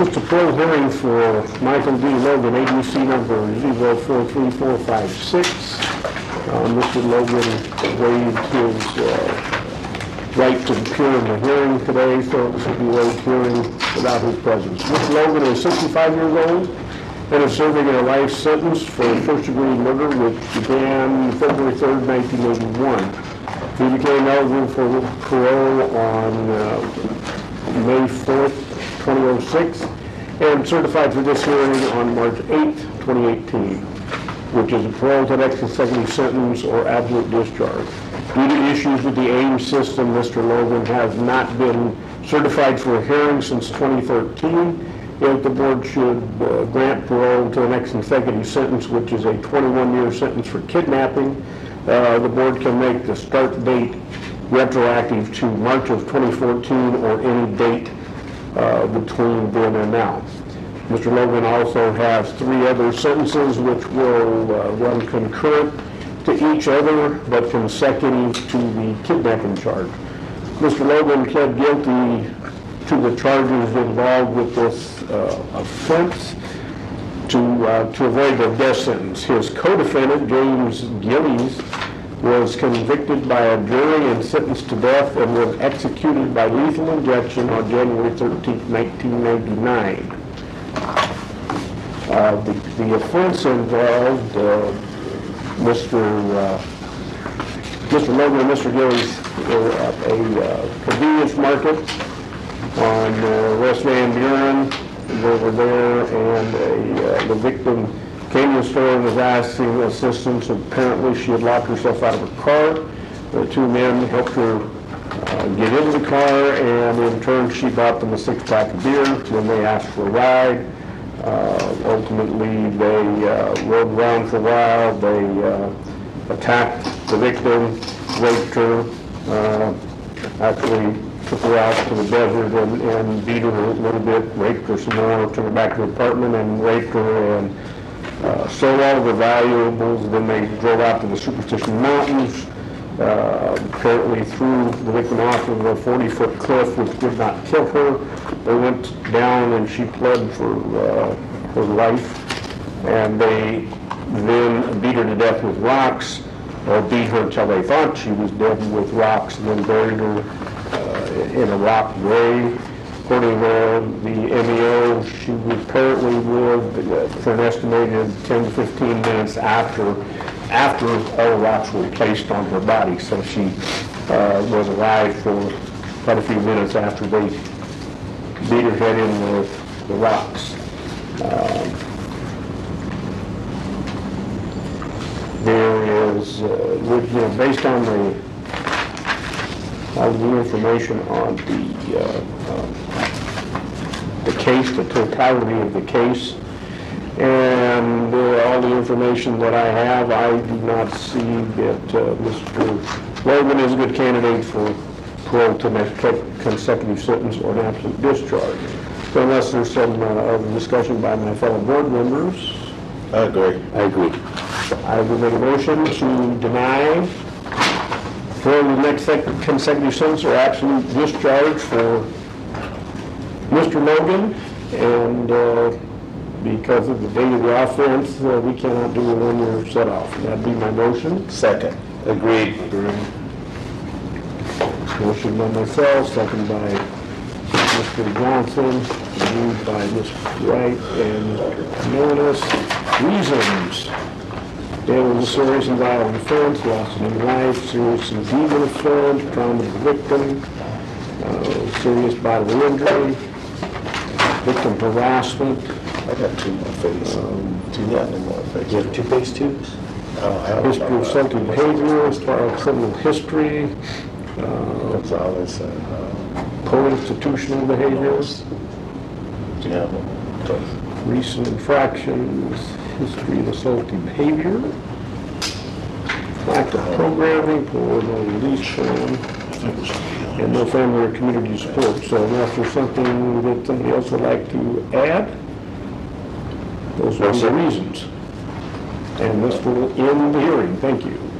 It's a parole hearing for Michael D. Logan, ADC number 043456. Mr. Logan waived his right to appear in the hearing today, so it should be waived hearing without his presence. Mr. Logan is 65 years old and is serving a life sentence for first-degree murder, which began February 3rd, 1981. He became eligible for parole on May 4th, 2006, and certified for this hearing on March 8th, 2018, which is a parole to next consecutive sentence or absolute discharge. Due to issues with the AIM system, Mr. Logan has not been certified for a hearing since 2013. If the board should grant parole to the next consecutive sentence, which is a 21-year sentence for kidnapping, the board can make the start date retroactive to March of 2014 or any date between then and now. Mr. Logan also has 3 other sentences which will run concurrent to each other but consecutive to the kidnapping charge. Mr. Logan pled guilty to the charges involved with this offense to avoid the death sentence. His co-defendant, James Gillies, was convicted by a jury and sentenced to death and was executed by lethal injection on January 13, 1999. The offense involved Mr. Logan and Mr. Gillies were at a convenience market on West Van Buren. They were there, and the victim came to the store and was asking assistance. Apparently, she had locked herself out of her car. The 2 men helped her get into the car, and in turn, she bought them a 6-pack of beer. Then they asked for a ride. Ultimately, they rode around for a while. They attacked the victim, raped her, actually took her out to the desert and beat her a little bit, raped her some more, took her back to the apartment and raped her, and sold all of the valuables. Then they drove out to the Superstition Mountains, apparently threw the victim off of a 40-foot cliff, which did not kill her. They went down and she pled for her life, and they then beat her to death with rocks, or beat her until they thought she was dead with rocks, and then buried her in a rock grave. According to the MEO, she apparently lived for an estimated 10 to 15 minutes after all the rocks were placed on her body. So she was alive for quite a few minutes after they beat her head in with the rocks. There is, based on the information on the case, the totality of the case, and all the information that I have, I do not see that Mr. Logan is a good candidate for parole to next consecutive sentence or an absolute discharge. So unless there's some other discussion by my fellow board members. I agree. I will make a motion to deny for the next consecutive sentence or absolute discharge for Mr. Logan, and because of the date of the offense, we cannot do a 1-year set-off. That'd be my motion. Second. Agreed. Motion by myself, second by Mr. Johnson, moved by Ms. Wright and Mr. Canonis. Reasons. There was a serious and violent offense, loss of human life, serious and evil offense, trauma to the victim, serious bodily injury, victim harassment. I got 2 more phase. 2 more phase. You have 2 phase 2s? History of assaulting behavior, criminal history, That's all they said. co-institutional behaviors, Yeah. recent infractions, history of assaulting behavior, lack of programming, poor no release plan, and no family or community support. So unless there's something that somebody else would like to add, those are the reasons. And this will end the hearing. Thank you.